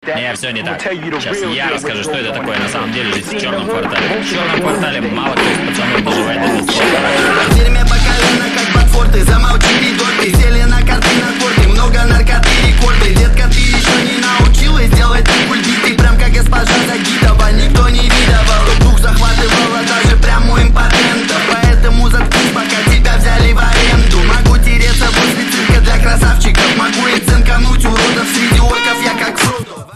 Не, все не так. Сейчас я расскажу, что это такое на самом деле жить в черном квартале. В черном квартале мало кто из пацанов доживает до 20 лет.